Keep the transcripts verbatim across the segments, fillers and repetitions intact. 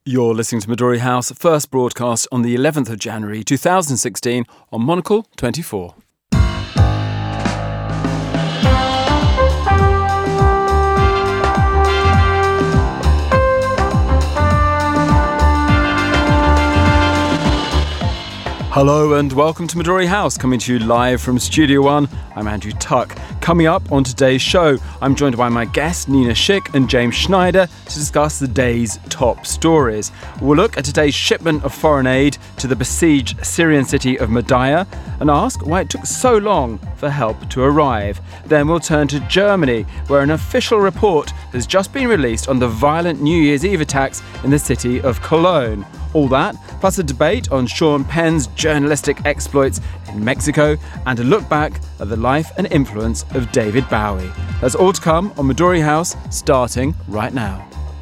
You're listening to Midori House, first broadcast on the eleventh of January two thousand sixteen on Monocle twenty-four. Hello and welcome to Midori House, coming to you live from Studio One. I'm Andrew Tuck. Coming up on today's show, I'm joined by my guests Nina Schick and James Schneider to discuss the day's top stories. We'll look at today's shipment of foreign aid to the besieged Syrian city of Madaya and ask why it took so long for help to arrive. Then we'll turn to Germany, where an official report has just been released on the violent New Year's Eve attacks in the city of Cologne. All that, plus a debate on Sean Penn's journalistic exploits in Mexico and a look back at the life and influence of David Bowie. That's all to come on Midori House, starting right now.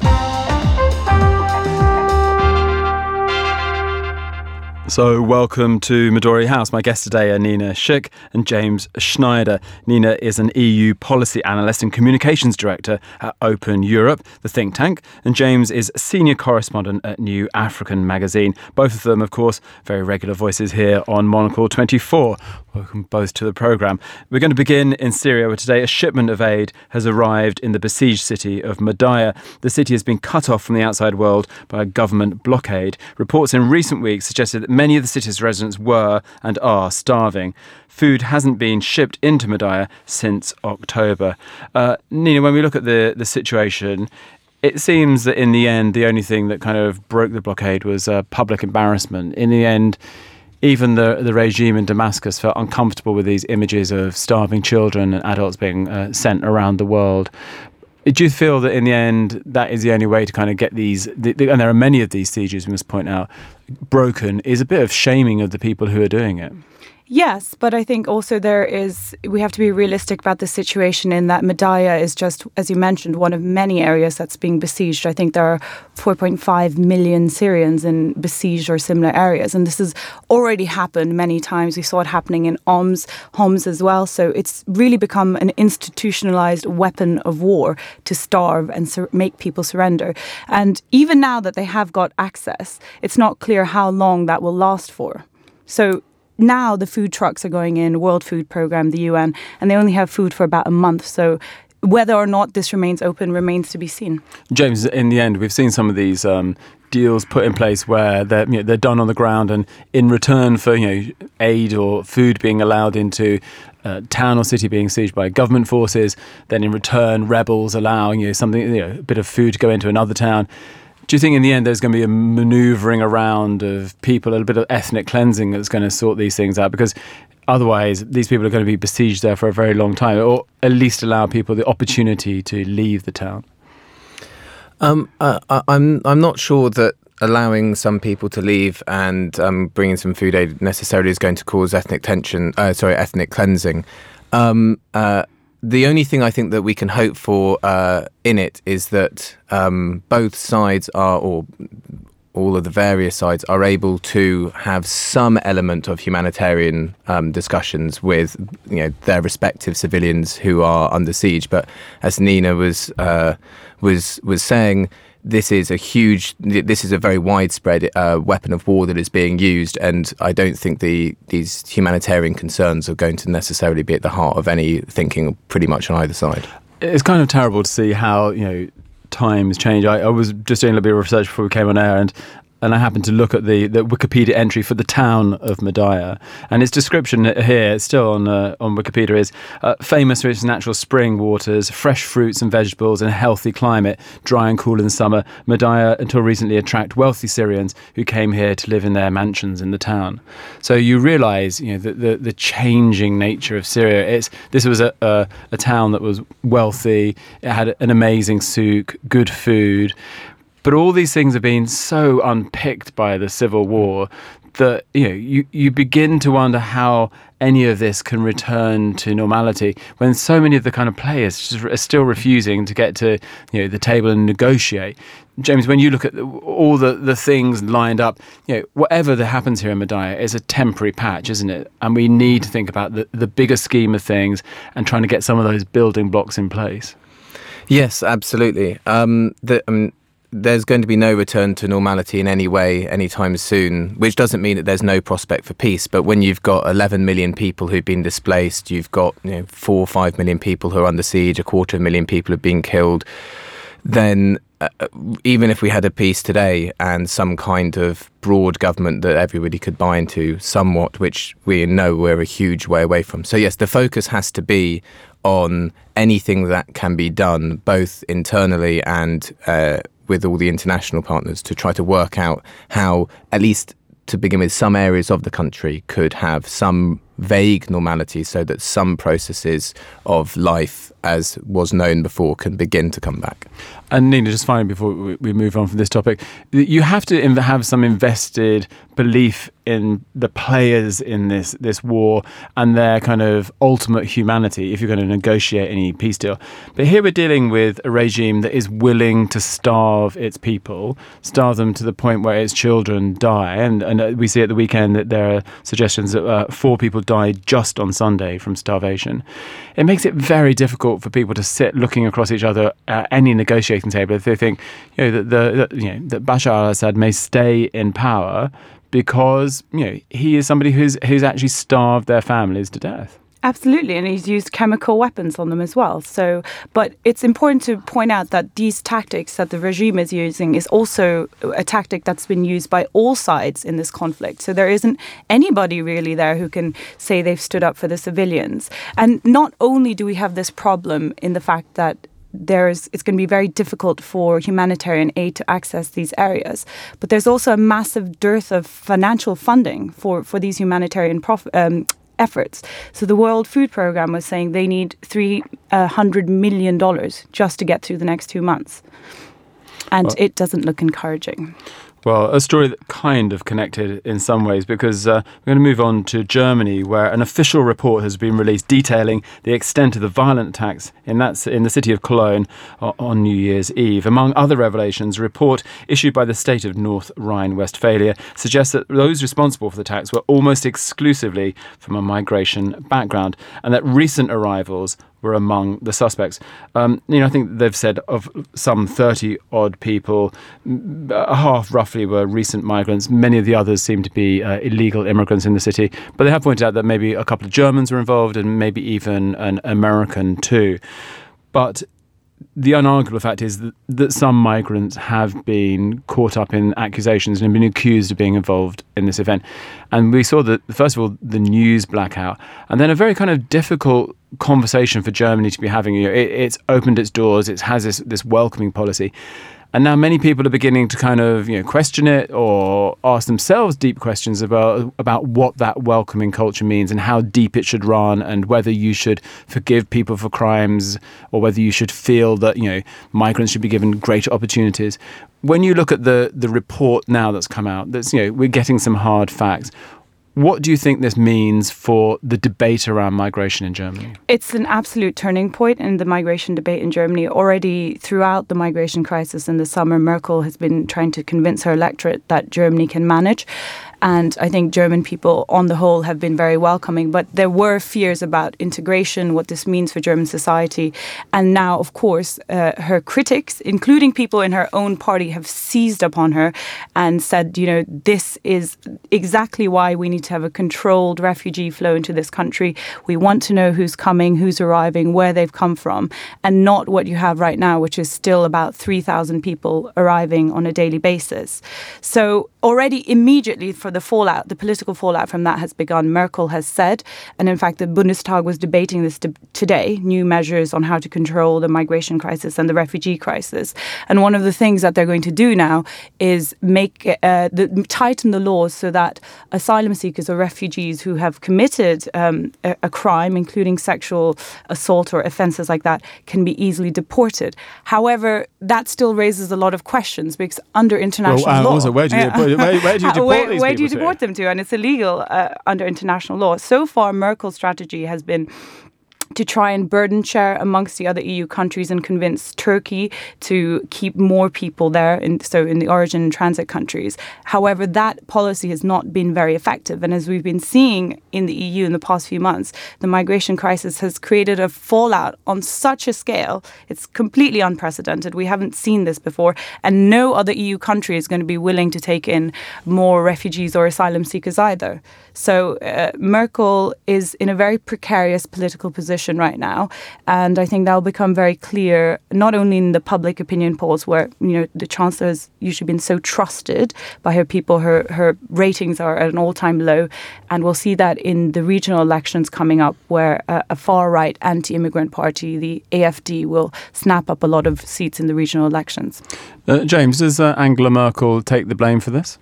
So welcome to Midori House. My guests today are Nina Schick and James Schneider. Nina is an E U policy analyst and communications director at Open Europe, the think tank, and James is senior correspondent at New African magazine. Both of them, of course, very regular voices here on Monocle twenty-four. Welcome both to the programme. We're going to begin in Syria, where today a shipment of aid has arrived in the besieged city of Madaya. The city has been cut off from the outside world by a government blockade. Reports in recent weeks suggested that many of the city's residents were and are starving. Food hasn't been shipped into Madaya since October. Uh, Nina, when we look at the, the situation, it seems that in the end, the only thing that kind of broke the blockade was uh, public embarrassment. In the end, even the, the regime in Damascus felt uncomfortable with these images of starving children and adults being uh, sent around the world. Do you feel that in the end, that is the only way to kind of get these, the, the, and there are many of these sieges, we must point out, broken, is a bit of shaming of the people who are doing it? Yes, but I think also there is, we have to be realistic about the situation in that Madaya is just, as you mentioned, one of many areas that's being besieged. I think there are four point five million Syrians in besieged or similar areas. And this has already happened many times. We saw it happening in Homs, Homs as well. So it's really become an institutionalized weapon of war to starve and sur- make people surrender. And even now that they have got access, it's not clear how long that will last for. So now the food trucks are going in, World Food Programme, the U N, and they only have food for about a month. So whether or not this remains open remains to be seen. James, in the end, we've seen some of these um, deals put in place where they're, you know, they're done on the ground, and in return for you know aid or food being allowed into uh, town or city being sieged by government forces, then in return rebels allowing you know, something, you know, a bit of food to go into another town. Do you think in the end there's going to be a manoeuvring around of people, a bit of ethnic cleansing that's going to sort these things out? Because otherwise these people are going to be besieged there for a very long time, or at least allow people the opportunity to leave the town. Um, uh, I'm I'm not sure that allowing some people to leave and um, bringing some food aid necessarily is going to cause ethnic tension. Uh, sorry, ethnic cleansing. Um, uh, The only thing I think that we can hope for uh, in it is that um, both sides are, or all of the various sides, are able to have some element of humanitarian um, discussions with you know their respective civilians who are under siege. But as Nina was uh, was was saying, this is a huge, this is a very widespread uh, weapon of war that is being used, and I don't think the these humanitarian concerns are going to necessarily be at the heart of any thinking pretty much on either side. It's kind of terrible to see how, you know, times change. I, I was just doing a little bit of research before we came on air, and and I happened to look at the, the Wikipedia entry for the town of Madaya, and its description here, it's still on uh, on Wikipedia, is uh, famous for its natural spring waters, fresh fruits and vegetables, and a healthy climate, dry and cool in summer. Madaya, until recently, attract wealthy Syrians who came here to live in their mansions in the town. So you realise, you know, the, the the changing nature of Syria. It's this was a, a a town that was wealthy. It had an amazing souk, good food. But all these things have been so unpicked by the civil war that you know you, you begin to wonder how any of this can return to normality when so many of the kind of players just are still refusing to get to you know the table and negotiate. James, when you look at the, all the, the things lined up, you know whatever that happens here in Madaya is a temporary patch, isn't it? And we need to think about the, the bigger scheme of things and trying to get some of those building blocks in place. Yes, absolutely. Um, the, um, there's going to be no return to normality in any way anytime soon, which doesn't mean that there's no prospect for peace. But when you've got eleven million people who've been displaced, you've got you know, four or five million people who are under siege, a quarter of a million people have been killed, then uh, even if we had a peace today and some kind of broad government that everybody could buy into somewhat, which we know we're a huge way away from. So yes, the focus has to be on anything that can be done, both internally and uh, with all the international partners, to try to work out how, at least to begin with, some areas of the country could have some vague normality so that some processes of life, as was known before, can begin to come back. And Nina, just finally, before we move on from this topic, you have to have some invested belief in the players in this this war and their kind of ultimate humanity if you're going to negotiate any peace deal. But here we're dealing with a regime that is willing to starve its people, starve them to the point where its children die. And, and we see at the weekend that there are suggestions that uh, four people died just on Sunday from starvation. It makes it very difficult for people to sit looking across each other at any negotiating table if they think, you know, that the, the you know that Bashar al-Assad may stay in power because you know he is somebody who's who's actually starved their families to death. Absolutely, and he's used chemical weapons on them as well. So, but it's important to point out that these tactics that the regime is using is also a tactic that's been used by all sides in this conflict. So there isn't anybody really there who can say they've stood up for the civilians. And not only do we have this problem in the fact that there's it's going to be very difficult for humanitarian aid to access these areas, but there's also a massive dearth of financial funding for, for these humanitarian prof- um, efforts. So the World Food Programme was saying they need three hundred million dollars just to get through the next two months. And well, it doesn't look encouraging. Well, a story that kind of connected in some ways, because uh, we're going to move on to Germany, where an official report has been released detailing the extent of the violent attacks in that in the city of Cologne on New Year's Eve. Among other revelations, a report issued by the state of North Rhine-Westphalia suggests that those responsible for the attacks were almost exclusively from a migration background, and that recent arrivals were among the suspects. Um, you know, I think they've said of some thirty odd people, half roughly were recent migrants. Many of the others seem to be uh, illegal immigrants in the city. But they have pointed out that maybe a couple of Germans were involved and maybe even an American too. But the unarguable fact is that, that some migrants have been caught up in accusations and have been accused of being involved in this event. And we saw that, first of all, the news blackout, and then a very kind of difficult conversation for Germany to be having. You know, it, it's opened its doors, it has this, this welcoming policy. And now many people are beginning to kind of, you know, question it or ask themselves deep questions about about what that welcoming culture means and how deep it should run, and whether you should forgive people for crimes or whether you should feel that, you know, migrants should be given greater opportunities. When you look at the the report now that's come out, that's, you know, we're getting some hard facts. What do you think this means for the debate around migration in Germany? It's an absolute turning point in the migration debate in Germany. Already throughout the migration crisis in the summer, Merkel has been trying to convince her electorate that Germany can manage. And I think German people, on the whole, have been very welcoming. But there were fears about integration, what this means for German society. And now, of course, uh, her critics, including people in her own party, have seized upon her and said, you know, this is exactly why we need to have a controlled refugee flow into this country. We want to know who's coming, who's arriving, where they've come from, and not what you have right now, which is still about three thousand people arriving on a daily basis. So already immediately for the fallout, the political fallout from that has begun. Merkel has said, and in fact the Bundestag was debating this de- today, new measures on how to control the migration crisis and the refugee crisis. And one of the things that they're going to do now is make uh, the, tighten the laws so that asylum seekers or refugees who have committed um, a, a crime, including sexual assault or offences like that, can be easily deported. However, that still raises a lot of questions because under international well, uh, law... Also, where do you, yeah. where, where do you deport where, these where people do you to? deport them to? And it's illegal uh, under international law. So far, Merkel's strategy has been to try and burden share amongst the other E U countries and convince Turkey to keep more people there, in, so in the origin and transit countries. However, that policy has not been very effective. And as we've been seeing in the E U in the past few months, the migration crisis has created a fallout on such a scale. It's completely unprecedented. We haven't seen this before. And no other E U country is going to be willing to take in more refugees or asylum seekers either. So uh, Merkel is in a very precarious political position right now, and I think that will become very clear not only in the public opinion polls, where you know the Chancellor has usually been so trusted by her people, her her ratings are at an all-time low, and we'll see that in the regional elections coming up, where a, a far-right anti-immigrant party, the A F D, will snap up a lot of seats in the regional elections. Uh, James, does uh, Angela Merkel take the blame for this?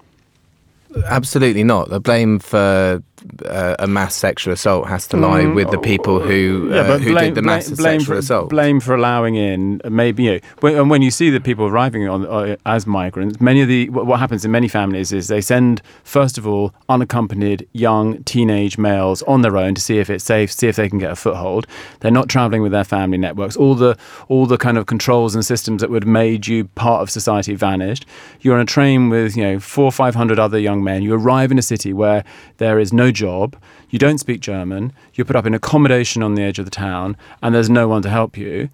Absolutely not. The blame for uh, a mass sexual assault has to lie mm. with the people who, uh, yeah, but who blame, did the mass blame, blame sexual for, assault. Blame for allowing in, maybe, you know, when, and when you see the people arriving on uh, as migrants, many of the, what, what happens in many families is they send, first of all, unaccompanied young teenage males on their own to see if it's safe, see if they can get a foothold. They're not travelling with their family networks. All the all the kind of controls and systems that would have made you part of society vanished. You're on a train with, you know, four or five hundred other young men. You arrive in a city where there is no job, you don't speak German, you're put up in accommodation on the edge of the town, and there's no one to help you.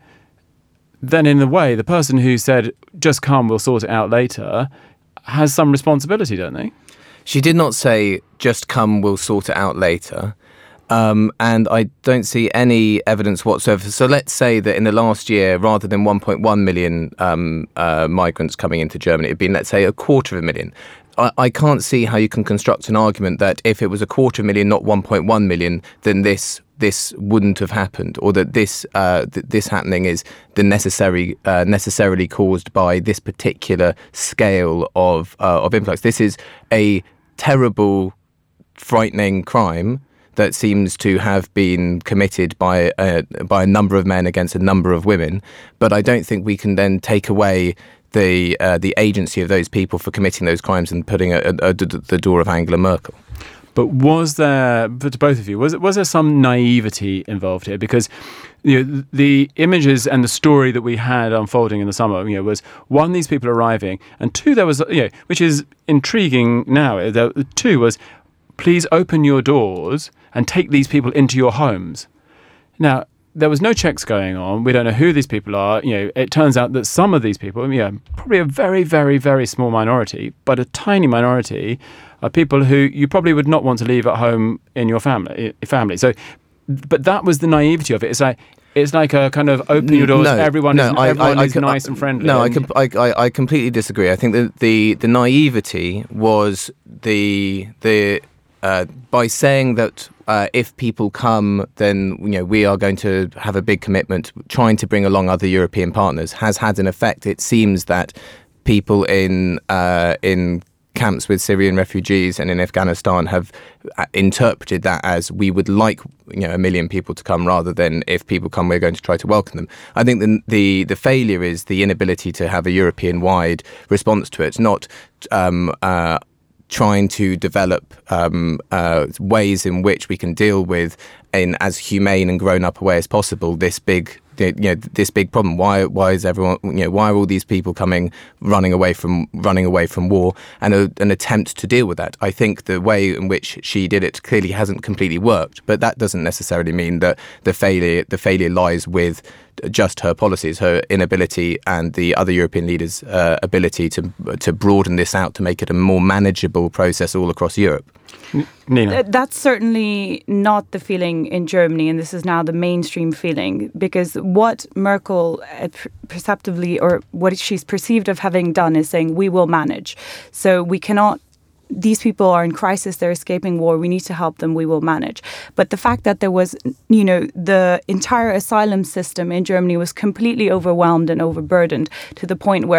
Then in a way, the person who said, just come, we'll sort it out later, has some responsibility, don't they? She did not say, just come, we'll sort it out later. Um, and I don't see any evidence whatsoever. So let's say that in the last year, rather than one point one million um, uh, migrants coming into Germany, it'd been, let's say, a quarter of a million. I, I can't see how you can construct an argument that if it was a quarter of a million, not one point one million, then this this wouldn't have happened, or that this uh, th- this happening is the necessary uh, necessarily caused by this particular scale of uh, of influx. This is a terrible, frightening crime that seems to have been committed by a, by a number of men against a number of women. But I don't think we can then take away the uh, the agency of those people for committing those crimes and putting it at, at the door of Angela Merkel. But was there, for both of you, was was there some naivety involved here? Because you know, the images and the story that we had unfolding in the summer, you know, was one, these people arriving, and two, there was, you know, which is intriguing now. There, two was, please open your doors and take these people into your homes. Now, there was no checks going on. We don't know who these people are. You know, it turns out that some of these people, you know, probably a very, very, very small minority, but a tiny minority, are people who you probably would not want to leave at home in your family. Family. So, but that was the naivety of it. It's like it's like a kind of open your doors. No, everyone no, is, I, everyone I, I, is I, nice I, and friendly. No, and I, I, I completely disagree. I think that the the naivety was the the. Uh, by saying that uh, if people come, then you know we are going to have a big commitment, trying to bring along other European partners has had an effect. It seems that people in uh, in camps with Syrian refugees and in Afghanistan have interpreted that as we would like you know a million people to come, rather than if people come, we're going to try to welcome them. I think the the, the failure is the inability to have a European-wide response to it, not um, uh, trying to develop um, uh, ways in which we can deal with, in as humane and grown-up a way as possible, this big, you know, this big problem. Why, why is everyone, you know, why are all these people coming, running away from, running away from war, and a, an attempt to deal with that? I think the way in which she did it clearly hasn't completely worked, but that doesn't necessarily mean that the failure, the failure lies with just her policies, her inability, and the other European leaders' uh, ability to to broaden this out to make it a more manageable process all across Europe. Nina? That's certainly not the feeling in Germany, and this is now the mainstream feeling, because what Merkel uh, perceptively, or what she's perceived of having done, is saying, we will manage. So we cannot, these people are in crisis, they're escaping war, we need to help them, we will manage. But the fact that there was, you know, the entire asylum system in Germany was completely overwhelmed and overburdened to the point where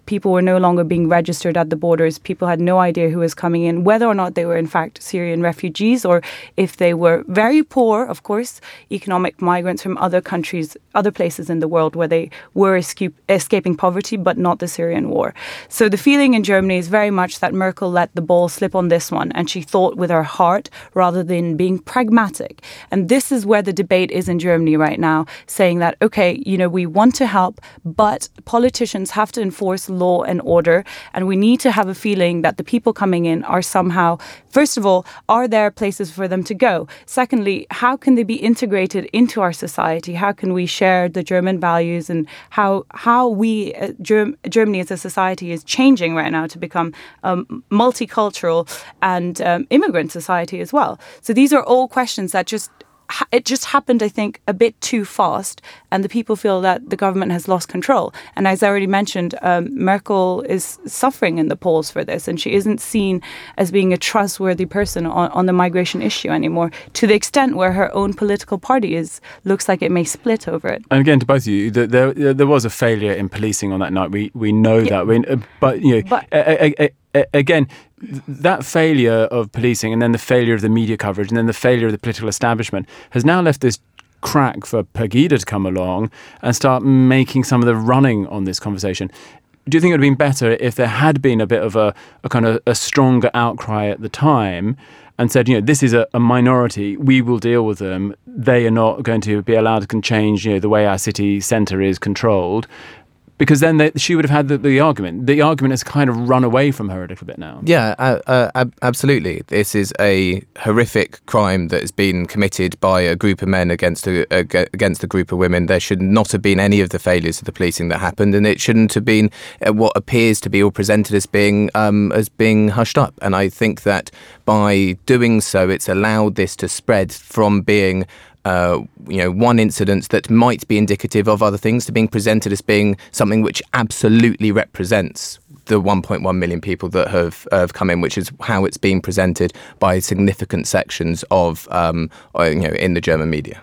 people were no longer being registered at the borders. People had no idea who was coming in, whether or not they were in fact Syrian refugees or if they were very poor, of course, economic migrants from other countries, other places in the world where they were escape, escaping poverty, but not the Syrian war. So the feeling in Germany is very much that Merkel let the ball slip on this one, and she thought with her heart rather than being pragmatic. And this is where the debate is in Germany right now, saying that, okay, you know, we want to help, but politicians have to enforce law and order, and we need to have a feeling that the people coming in are somehow, first of all, are there places for them to go? Secondly, how can they be integrated into our society? How can we share the German values, and how how we, uh, Germ- Germany as a society is changing right now to become a multicultural and um, immigrant society as well. So these are all questions that just it just happened, I think, a bit too fast, and the people feel that the government has lost control. And as I already mentioned, um, Merkel is suffering in the polls for this, and she isn't seen as being a trustworthy person on, on the migration issue anymore, to the extent where her own political party is looks like it may split over it. And again, to both of you, there there, there was a failure in policing on that night. We we know yeah. that. We, but you know, but, a, a, a, again, that failure of policing, and then the failure of the media coverage, and then the failure of the political establishment has now left this crack for Pegida to come along and start making some of the running on this conversation. Do you think it would have been better if there had been a bit of a, a kind of a stronger outcry at the time and said, you know, this is a, a minority, we will deal with them, they are not going to be allowed to change, you know, the way our city centre is controlled? Because then they, she would have had the, the argument. The argument has kind of run away from her a little bit now. Yeah, uh, uh, absolutely. This is a horrific crime that has been committed by a group of men against a, against a group of women. There should not have been any of the failures of the policing that happened, and it shouldn't have been what appears to be all presented as being um, as being hushed up. And I think that by doing so, it's allowed this to spread from being Uh, you know, one incident that might be indicative of other things to being presented as being something which absolutely represents the one point one million people that have, have come in, which is how it's being presented by significant sections of, um, you know, in the German media.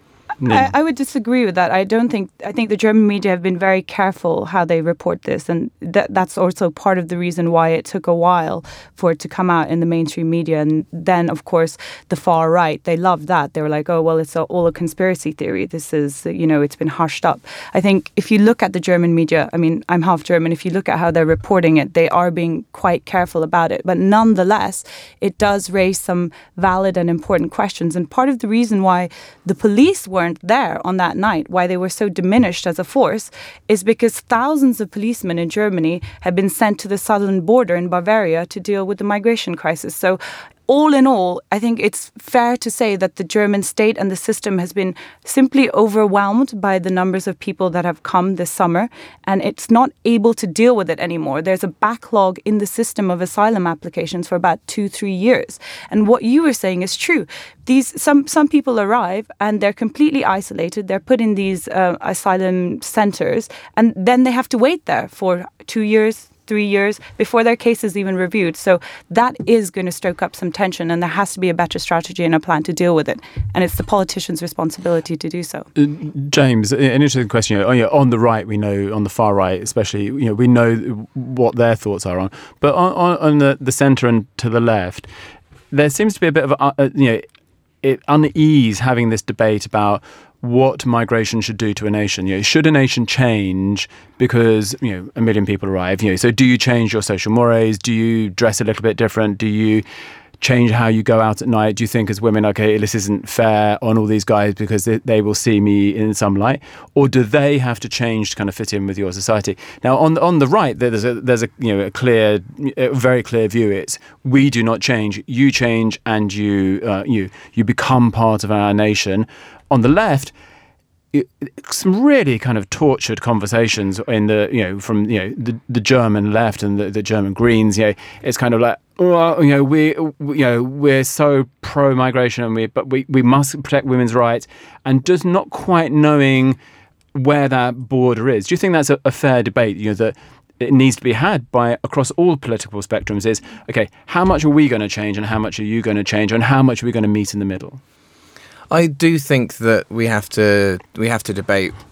I, I would disagree with that. I don't think, I think the German media have been very careful how they report this, and that, that's also part of the reason why it took a while for it to come out in the mainstream media. And then, of course, the far right, they loved that. They were like, oh, well, it's a, all a conspiracy theory. This is, you know, it's been hushed up. I think if you look at the German media, I mean, I'm half German, if you look at how they're reporting it, they are being quite careful about it. But nonetheless, it does raise some valid and important questions. And part of the reason why the police weren't there on that night, why they were so diminished as a force, is because thousands of policemen in Germany had been sent to the southern border in Bavaria to deal with the migration crisis. So all in all, I think it's fair to say that the German state and the system has been simply overwhelmed by the numbers of people that have come this summer, and it's not able to deal with it anymore. There's a backlog in the system of asylum applications for about two, three years. And what you were saying is true. These some some people arrive and they're completely isolated. They're put in these uh, asylum centers, and then they have to wait there for two years, three years before their case is even reviewed. So that is going to stoke up some tension, and there has to be a better strategy and a plan to deal with it. And it's the politicians' responsibility to do so. Uh, James, an interesting question. You know, oh, yeah, on the right, we know, on the far right especially, you know, we know what their thoughts are on. But on, on, on the, the centre and to the left, there seems to be a bit of, a, uh, you know, it, unease having this debate about what migration should do to a nation. You know, should a nation change because, you know, a million people arrive? You know, so do you change your social mores? Do you dress a little bit different? Do you change how you go out at night? Do you think as women, okay, this isn't fair on all these guys because they, they will see me in some light? Or do they have to change to kind of fit in with your society? Now, on the, on the right, there's a there's a you know a clear, a very clear view. It's we do not change, you change, and you uh, you you become part of our nation. On the left, it, some really kind of tortured conversations in the, you know, from, you know, the, the German left and the, the German Greens. You know, it's kind of like, oh, you know, we, you know, we're so pro-migration, and we, but we, we must protect women's rights, and just not quite knowing where that border is. Do you think that's a, a fair debate? You know, that it needs to be had by across all political spectrums. Is okay, how much are we going to change, and how much are you going to change, and how much are we going to meet in the middle? I do think that we have to we have to debate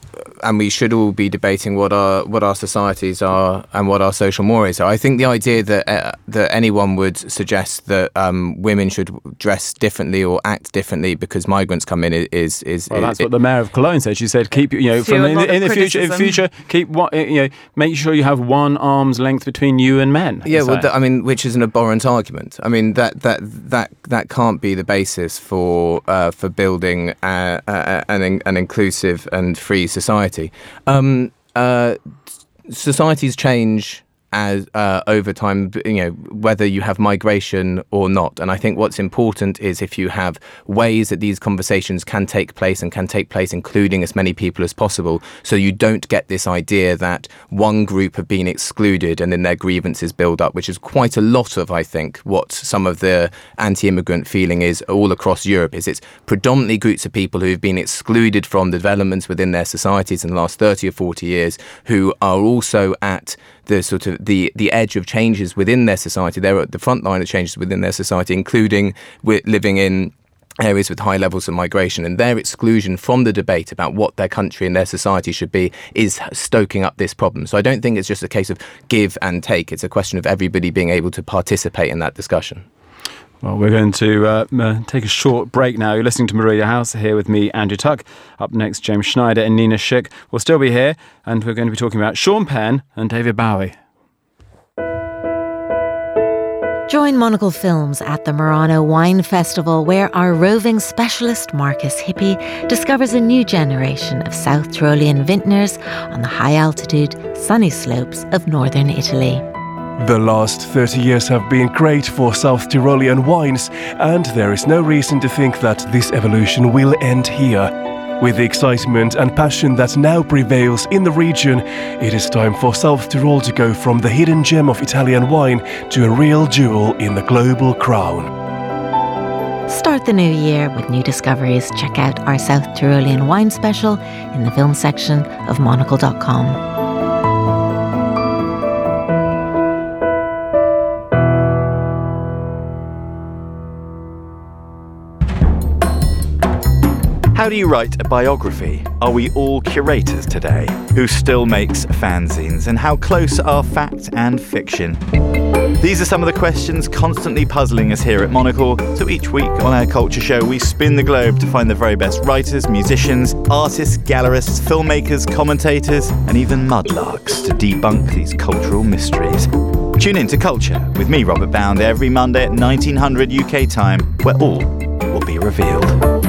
and we should all be debating what our what our societies are and what our social mores are. I think the idea that uh, that anyone would suggest that um, women should dress differently or act differently because migrants come in is is. Well, is, that's it, what the mayor of Cologne said. She said, "Keep you know from in, the, in the future. In future, keep what you know. Make sure you have one arm's length between you and men." Yeah, well, th- I mean, which is an abhorrent argument. I mean that that that that can't be the basis for uh, for building uh, uh, an an inclusive and free society. Um, uh, societies change as uh, over time, you know, whether you have migration or not. And I think what's important is if you have ways that these conversations can take place and can take place including as many people as possible, so you don't get this idea that one group have been excluded and then their grievances build up, which is quite a lot of, I think, what some of the anti-immigrant feeling is all across Europe. Is it's predominantly groups of people who've been excluded from the developments within their societies in the last thirty or forty years, who are also at the sort of the, the edge of changes within their society. They're at the front line of changes within their society, including with living in areas with high levels of migration, and their exclusion from the debate about what their country and their society should be is stoking up this problem. So I don't think it's just a case of give and take. It's a question of everybody being able to participate in that discussion. Well, we're going to uh, uh, take a short break now. You're listening to Medoria House here with me, Andrew Tuck. Up next, James Schneider and Nina Schick will still be here, and we're going to be talking about Sean Penn and David Bowie. Join Monocle Films at the Murano Wine Festival, where our roving specialist Marcus Hippie discovers a new generation of South Tyrolean vintners on the high-altitude, sunny slopes of northern Italy. The last thirty years have been great for South Tyrolean wines, and there is no reason to think that this evolution will end here. With the excitement and passion that now prevails in the region, it is time for South Tyrol to go from the hidden gem of Italian wine to a real jewel in the global crown. Start the new year with new discoveries. Check out our South Tyrolean wine special in the film section of monocle dot com. How do you write a biography? Are we all curators today? Who still makes fanzines? And how close are fact and fiction? These are some of the questions constantly puzzling us here at Monocle. So each week on our culture show, we spin the globe to find the very best writers, musicians, artists, gallerists, filmmakers, commentators, and even mudlarks to debunk these cultural mysteries. Tune in to Culture with me, Robert Bound, every Monday at nineteen hundred U K time, where all will be revealed.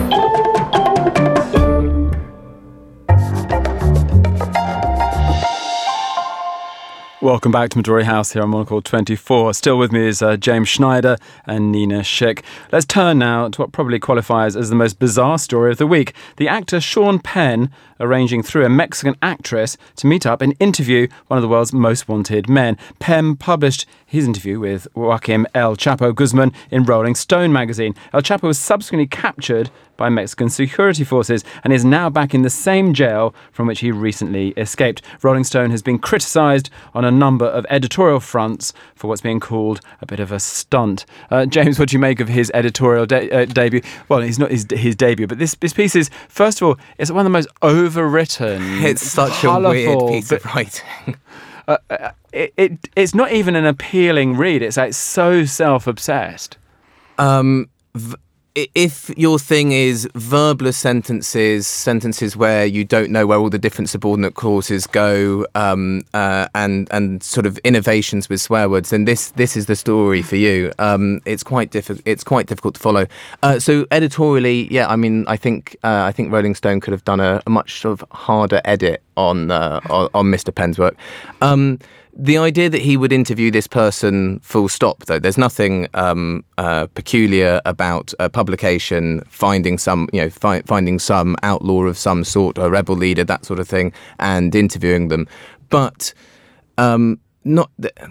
Welcome back to Medoria House here on Monocle twenty-four. Still with me is uh, James Schneider and Nina Schick. Let's turn now to what probably qualifies as the most bizarre story of the week. The actor Sean Penn arranging through a Mexican actress to meet up and interview one of the world's most wanted men. Penn published his interview with Joaquim El Chapo Guzman in Rolling Stone magazine. El Chapo was subsequently captured by Mexican security forces and is now back in the same jail from which he recently escaped. Rolling Stone has been criticised on a number of editorial fronts for what's being called a bit of a stunt. Uh, James, what do you make of his editorial de- uh, debut? Well, it's not his, his debut, but this, this piece is, first of all, it's one of the most overwritten, It's such colourful, a weird piece but, of writing. uh, uh, it, it it's not even an appealing read. It's like so self-obsessed. Um, v- If your thing is verbalist sentences, sentences where you don't know where all the different subordinate clauses go, um, uh, and and sort of innovations with swear words, then this this is the story for you. Um, it's quite difficult. It's quite difficult to follow. Uh, so editorially, yeah, I mean, I think uh, I think Rolling Stone could have done a, a much sort of harder edit on uh, on, on Mister Penn's work. Um, The idea that he would interview this person full stop, though, there's nothing um, uh, peculiar about a publication finding some, you know, fi- finding some outlaw of some sort, a rebel leader, that sort of thing, and interviewing them. But um, not. Th-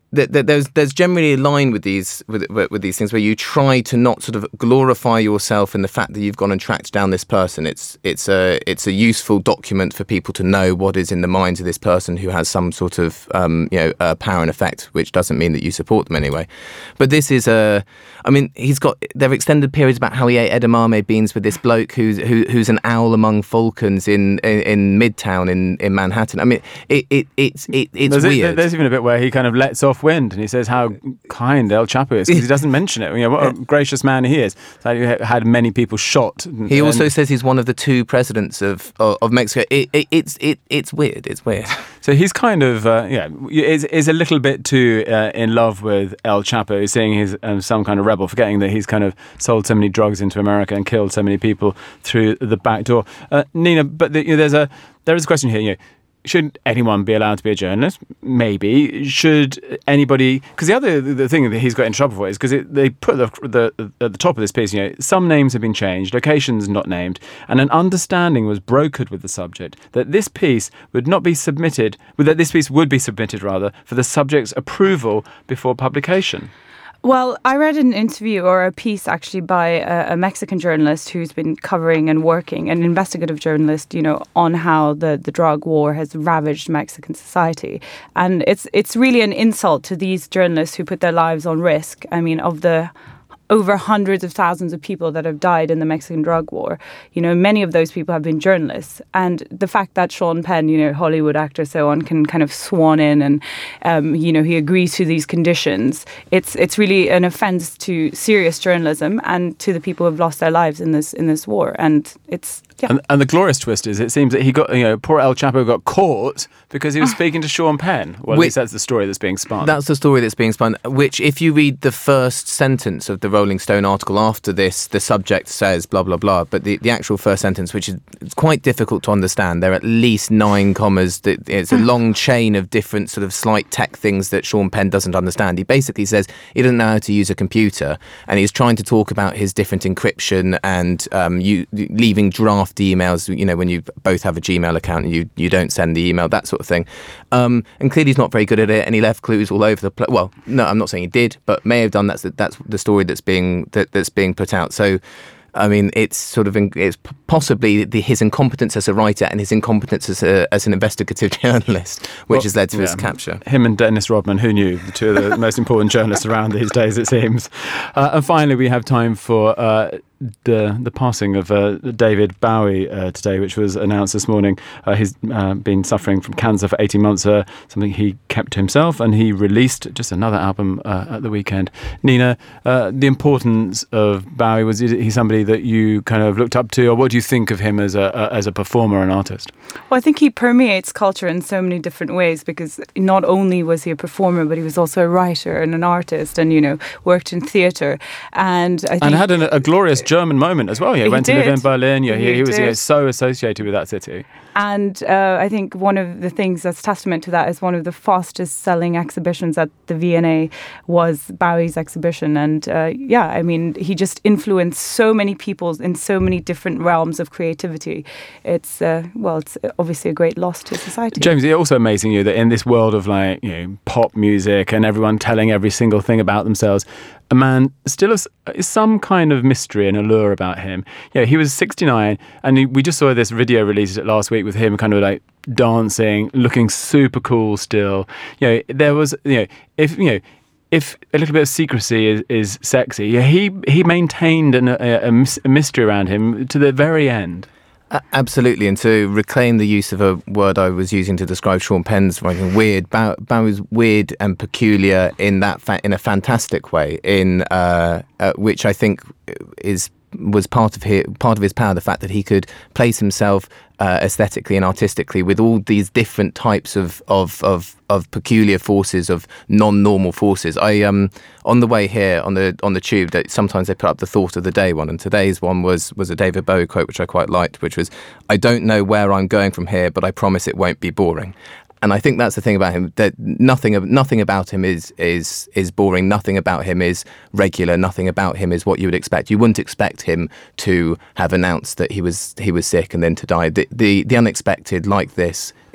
th- th- there's there's generally a line with these with, with these things where you try to not sort of glorify yourself in the fact that you've gone and tracked down this person. It's it's a it's a useful document for people to know what is in the minds of this person who has some sort of um, you know uh, power and effect, which doesn't mean that you support them anyway. But this is a, I mean, he's got there are extended periods about how he ate edamame beans with this bloke who's who, who's an owl among falcons in in, in Midtown in, in Manhattan. I mean, it it it's it, it's there's weird. A, there's even a bit where he kind of lets off wind and he says how kind El Chapo is because he doesn't mention it. You know, what a gracious man he is. So he had many people shot. He also and, says he's one of the two presidents of of, of Mexico. It, it, it's it it's weird. It's weird. So he's kind of uh, yeah is is a little bit too uh, in love with El Chapo, seeing he's um, some kind of rebel, forgetting that he's kind of sold so many drugs into America and killed so many people through the back door. Uh, Nina, but the, you know, there's a there is a question here. You know, should anyone be allowed to be a journalist? Maybe. Should anybody? Because the other the thing that he's got in trouble for is because they put the, the at the top of this piece. You know, some names have been changed, locations not named, and an understanding was brokered with the subject that this piece would not be submitted. That this piece would be submitted rather for the subject's approval before publication. Well, I read an interview or a piece actually by a, a Mexican journalist who's been covering and working, an investigative journalist, you know, on how the, the drug war has ravaged Mexican society. And it's it's really an insult to these journalists who put their lives on risk. I mean, of the over hundreds of thousands of people that have died in the Mexican drug war, you know, many of those people have been journalists. And the fact that Sean Penn, you know, Hollywood actor, so on, can kind of swan in and, um, you know, he agrees to these conditions, it's it's really an offence to serious journalism and to the people who have lost their lives in this in this war. And it's, yeah. And, and the glorious twist is it seems that he got, you know, poor El Chapo got caught because he was speaking to Sean Penn. Well, at Which, least that's the story that's being spun. That's the story that's being spun, which if you read the first sentence of the Rolling Stone article after this, the subject says blah, blah, blah. But the, the actual first sentence, which is it's quite difficult to understand, there are at least nine commas. That it's a long chain of different sort of slight tech things that Sean Penn doesn't understand. He basically says he doesn't know how to use a computer, and he's trying to talk about his different encryption and um, you leaving draft emails, you know, when you both have a Gmail account and you, you don't send the email, that sort of thing. Um, and clearly he's not very good at it, and he left clues all over the place. Well, no, I'm not saying he did, but may have done. That's the, that's the story that's being that, that's being put out. So, I mean, it's sort of it's possibly the, his incompetence as a writer and his incompetence as a, as an investigative journalist, which well, has led to yeah. his capture. Him and Dennis Rodman, who knew, the two of the most important journalists around these days, it seems. Uh, and finally, we have time for uh, the the passing of uh, David Bowie uh, today, which was announced this morning. Uh, he's uh, been suffering from cancer for eighteen months, uh, something he kept to himself, and he released just another album uh, at the weekend. Nina, uh, the importance of Bowie, was he somebody that you kind of looked up to, or what do you think of him as a, a as a performer and artist? Well, I think he permeates culture in so many different ways, because not only was he a performer, but he was also a writer and an artist, and, you know, worked in theatre. And I think and had an, a glorious German moment as well. Yeah, he went did. to live in Berlin. Yeah, he, he, he was you know, so associated with that city. And uh, I think one of the things that's testament to that is one of the fastest selling exhibitions at the V N A was Bowie's exhibition. And uh, yeah, I mean, he just influenced so many people in so many different realms of creativity. It's, uh, well, it's obviously a great loss to society. James, it's also amazing you that in this world of, like, you know, pop music and everyone telling every single thing about themselves, a man still has some kind of mystery and allure about him. Yeah, he was sixty-nine, and he, we just saw this video released last week with him kind of like dancing, looking super cool still. You know, there was, you know, if, you know, if a little bit of secrecy is, is sexy, yeah, he, he maintained an, a, a, a mystery around him to the very end. Uh, absolutely, and to reclaim the use of a word I was using to describe Sean Penn's writing, weird. Bow, Bow was weird and peculiar in that fa- in a fantastic way, in uh, uh, which I think is was part of his part of his power. The fact that he could place himself uh, aesthetically and artistically with all these different types of of of of peculiar forces, of non-normal forces. I um on the way here on the on the tube, that sometimes they put up the thought of the day one, and today's one was was a David Bowie quote which I quite liked, which was, "I don't know where I'm going from here, but I promise it won't be boring." And I think that's the thing about him, that nothing nothing about him is is is boring. Nothing about him is regular. Nothing about him is what you would expect. You wouldn't expect him to have announced that he was he was sick and then to die. The the, the unexpected, like this,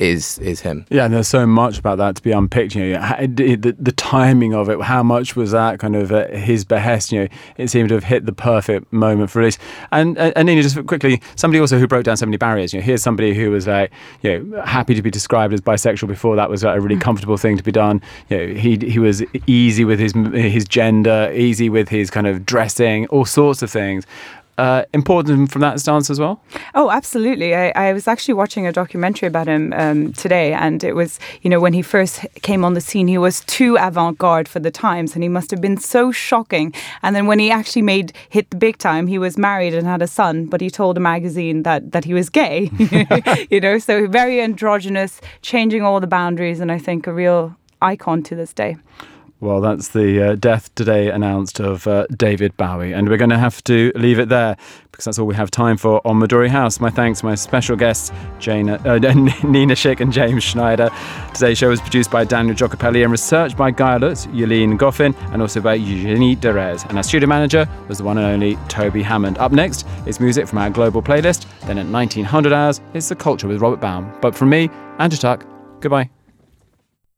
is is him. Yeah, and there's so much about that to be unpicked. You know, how- the, the, the timing of it, how much was that kind of at his behest? You know, it seemed to have hit the perfect moment for release. And uh, and Nina, just quickly, somebody also who broke down so many barriers. You know, here's somebody who was like, you know, happy to be described as bisexual before that was like, a really comfortable thing to be done. You know, he he was easy with his his gender, easy with his kind of dressing, all sorts of things. Uh, important from that stance as well? Oh, absolutely. I, I was actually watching a documentary about him um, today, and it was, you know, when he first came on the scene, he was too avant-garde for the times, and he must have been so shocking. And then when he actually made hit the big time, he was married and had a son, but he told a magazine that, that he was gay, you know, so very androgynous, changing all the boundaries, and I think a real icon to this day. Well, that's the uh, death today announced of uh, David Bowie. And we're going to have to leave it there because that's all we have time for on Midori House. My thanks to my special guests, Jane, uh, Nina Schick and James Schneider. Today's show was produced by Daniel Giocopelli and researched by Gaia Lutz, Yelene Goffin, and also by Eugenie Derez. And our studio manager was the one and only Toby Hammond. Up next is music from our global playlist. Then at nineteen hundred hours, it's The Culture with Robert Baum. But from me, Andrew Tuck, goodbye.